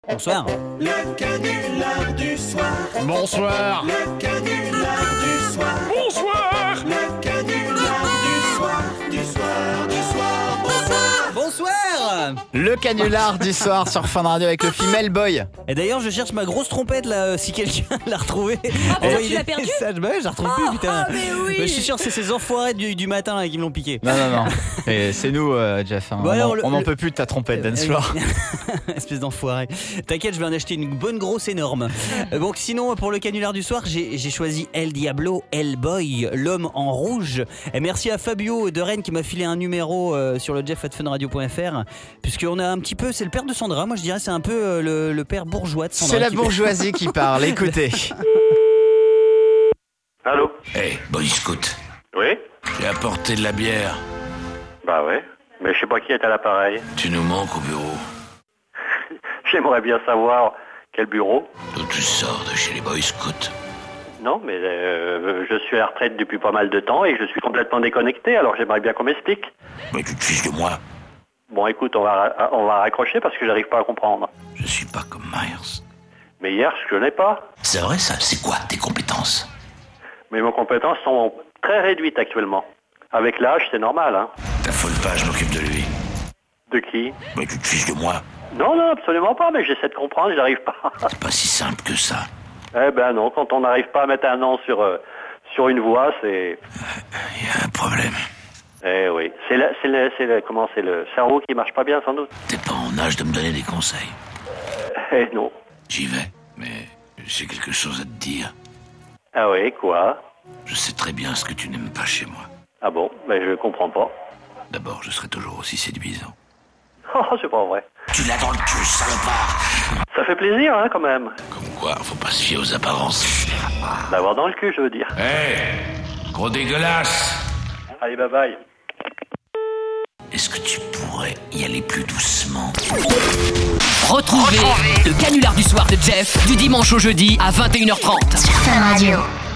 Bonsoir. Le canular du soir. Bonsoir. Le canular du soir. Bonsoir. Le canular du soir. Du soir, du soir. Bonsoir. Bonsoir. Le canular du soir sur Fun Radio avec le Female Boy. Et d'ailleurs, je cherche ma grosse trompette là, si quelqu'un l'a retrouvée. Ah bon, tu l'as perdue ? Bah ouais, je la retrouve plus, putain. mais oui. Mais je suis sûr que c'est ces enfoirés du matin là qui me l'ont piqué. Non. Et c'est nous, Jeff. Hein. Bon, alors, on n'en peut plus de ta trompette, dance floor. Espèce d'enfoiré. T'inquiète, je vais en acheter une bonne grosse énorme. Donc sinon, pour le canular du soir, j'ai choisi El Diablo, El Boy, l'homme en rouge. Et merci à Fabio de Rennes qui m'a filé un numéro sur le jeff@funradio.fr, puisqu'on a un petit peu, c'est le père de Sandra. Moi je dirais c'est un peu le père bourgeois de Sandra. C'est la bourgeoisie qui parle, écoutez. Allô? Hey, Boy Scout, Oui? j'ai apporté de la bière. Bah ouais. Mais je sais pas qui est à l'appareil. Tu nous manques au bureau. J'aimerais bien savoir quel bureau. D'où tu sors de chez les Boy Scouts? Non, mais je suis à la retraite depuis pas mal de temps et je suis complètement déconnecté, alors j'aimerais bien qu'on m'explique. Mais tu te fiches de moi. Bon, écoute, on va raccrocher parce que j'arrive pas à comprendre. Je suis pas comme Myers. Mais hier, je connais pas. C'est vrai ça? C'est quoi tes compétences? Mais mes compétences sont très réduites actuellement. Avec l'âge, c'est normal, hein. T'affole pas, je m'occupe de lui. De qui? Mais tu te fiches de moi. Non, absolument pas, mais j'essaie de comprendre, j'arrive pas. C'est pas si simple que ça. Eh ben non, quand on n'arrive pas à mettre un nom sur une voix, c'est... Il y a un problème. Eh oui, c'est le cerveau qui marche pas bien sans doute. T'es pas en âge de me donner des conseils. Eh non. J'y vais, mais j'ai quelque chose à te dire. Ah oui, quoi? Je sais très bien ce que tu n'aimes pas chez moi. Ah bon? Ben je comprends pas. D'abord, je serai toujours aussi séduisant. Oh, c'est pas vrai. Tu l'as dans le cul, salopard! Ça fait plaisir, hein, quand même. Comme quoi, faut pas se fier aux apparences. D'avoir dans le cul, je veux dire. Hey, gros dégueulasse! Allez, bye bye. Est-ce que tu pourrais y aller plus doucement? Retrouvez le canular du soir de Jeff du dimanche au jeudi à 21h30 sur Fun Radio.